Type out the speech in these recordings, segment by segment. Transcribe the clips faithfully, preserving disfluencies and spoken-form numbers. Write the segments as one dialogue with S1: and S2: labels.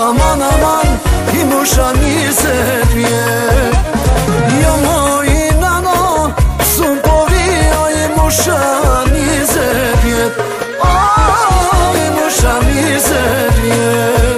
S1: aman aman i musha njëzet vjet. Jo moj nano, sun po vio i musha njëzet vjet. Oh, i musha njëzet vjet.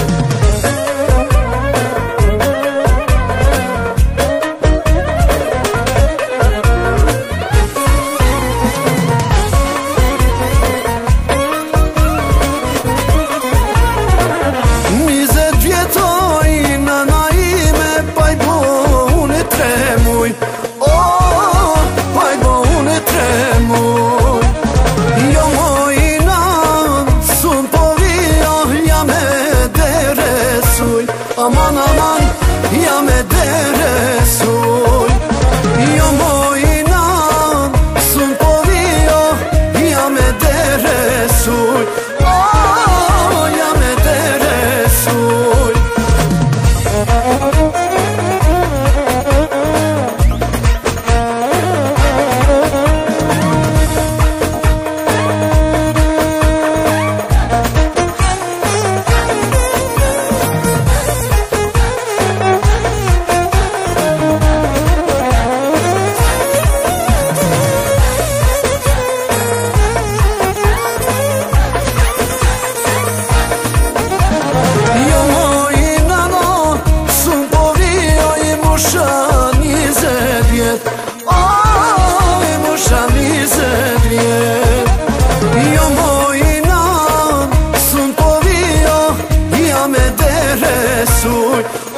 S1: Aman aman ja me deresuj. Jo mojna sun po vio, ja me deresuj. Oh, ja me deresuj. Jo mojna sun po vio, ja me deresuj.